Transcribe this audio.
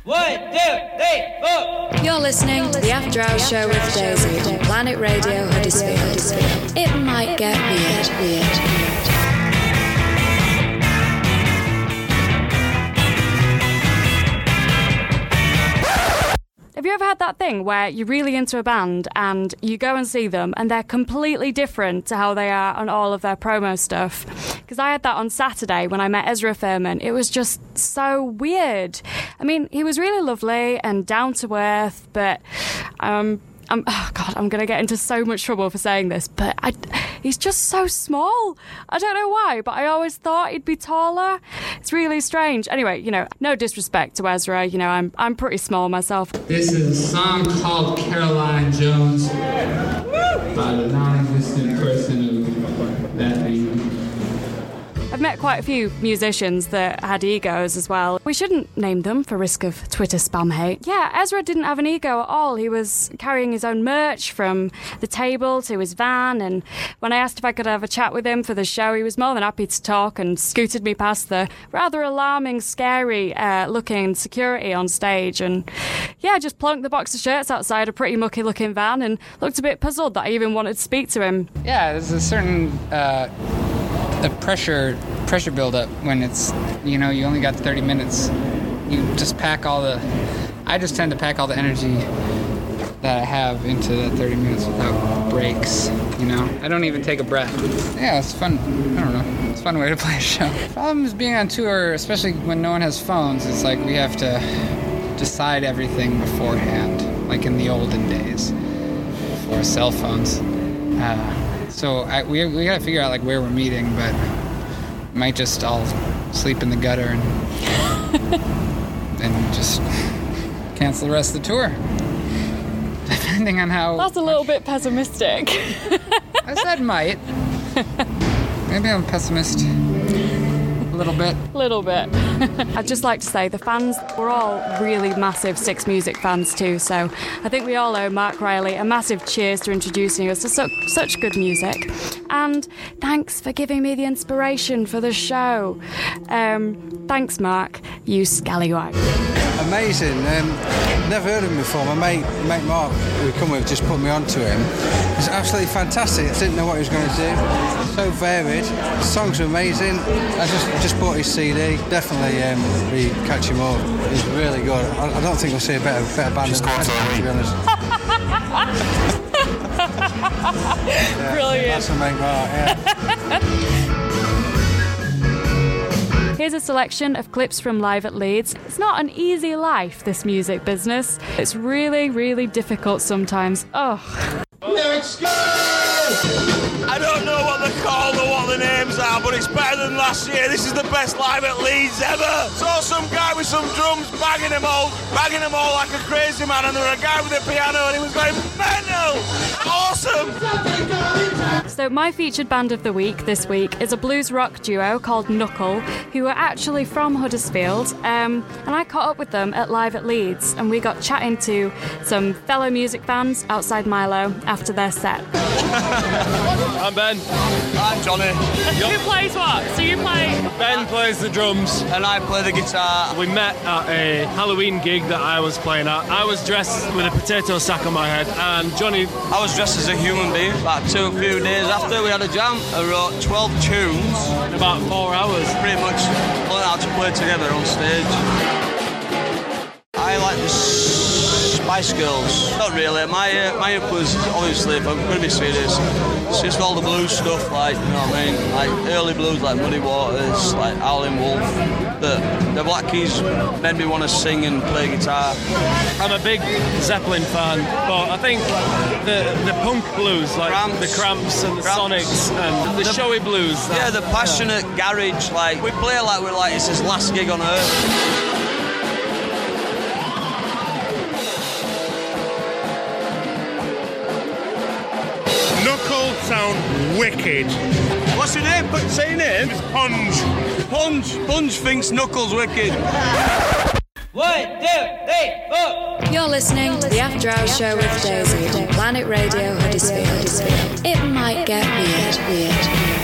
1, 2, 3, 4. You're listening to the After Hours Show with Daisy on Planet Radio Huddersfield. It might get weird. Have you ever had that thing where you're really into a band and you go and see them and they're completely different to how they are on all of their promo stuff? Because I had that on Saturday when I met Ezra Furman. It was just so weird. I mean, he was really lovely and down to earth, but I'm going to get into so much trouble for saying this, but he's just so small. I don't know why, but I always thought he'd be taller. It's really strange. Anyway, no disrespect to Ezra. I'm pretty small myself. This is a song called Caroline Jones by the non-existent person of that name. I've met quite a few musicians that had egos as well. We shouldn't name them for risk of Twitter spam hate. Yeah, Ezra didn't have an ego at all. He was carrying his own merch from the table to his van, and when I asked if I could have a chat with him for the show, he was more than happy to talk and scooted me past the rather alarming, scary looking security on stage, and just plonked the box of shirts outside a pretty mucky looking van and looked a bit puzzled that I even wanted to speak to him. Yeah, there's a certain pressure build-up when it's, you only got 30 minutes. You just I just tend to pack all the energy that I have into that 30 minutes without breaks, I don't even take a breath. Yeah, it's fun. I don't know. It's a fun way to play a show. The problem is being on tour, especially when no one has phones, it's like we have to decide everything beforehand, like in the olden days, before cell phones. So we got to figure out where we're meeting, but might just all sleep in the gutter and just cancel the rest of the tour, depending on how. That's a little bit pessimistic. I said might. Maybe I'm a pessimist. A little bit. I'd just like to say the fans were all really massive Six Music fans too, so I think we all owe Mark Riley a massive cheers for introducing us to such good music, and thanks for giving me the inspiration for the show. Thanks, Mark, you scallywag. Amazing. Never heard of him before. My mate Mark, who we come with, just put me onto him. It's absolutely fantastic. I didn't know what he was going to do. So varied. The songs are amazing. I just bought his CD. Definitely be catch him up. He's really good. I don't think we'll see a better band than that, to be honest. Brilliant. That's my mate Mark, yeah. Here's a selection of clips from Live at Leeds. It's not an easy life, this music business. It's really, really difficult sometimes. Oh. Let's go! I don't know what they're called or what the names are, but it's better than last year. This is the best Live at Leeds ever. Saw some guy with some drums banging them all like a crazy man, and there was a guy with a piano and he was going mental. Awesome! So my featured band of the week this week is a blues rock duo called Knuckle, who are actually from Huddersfield, and I caught up with them at Live at Leeds, and we got chatting to some fellow music fans outside Milo after their set. I'm Ben. I'm Johnny. Who plays what? So you play? Ben plays the drums. And I play the guitar. We met at a Halloween gig that I was playing at. I was dressed with a potato sack on my head, and Johnny... I was dressed as a human being. About a few days after we had a jam, I wrote 12 tunes. In about 4 hours. Pretty much learned how to play together on stage. I like the Spice Girls. Not really. My influence, obviously, if I'm going to be serious, it's just all the blues stuff, you know what I mean? Like early blues, like Muddy Waters, like Howlin' Wolf. The Black Keys made me want to sing and play guitar. I'm a big Zeppelin fan, but I think the punk blues, like the Cramps and the Sonics and the showy blues. The passionate garage, we play like we're like it's his last gig on earth. Knuckle sound wicked. What's your name? Say your name. It's Punch. Punch thinks Knuckles wicked. 1, 2, 3, 4. You're listening to the After Hours Show with Daisy on Planet Radio Huddersfield. It might get weird.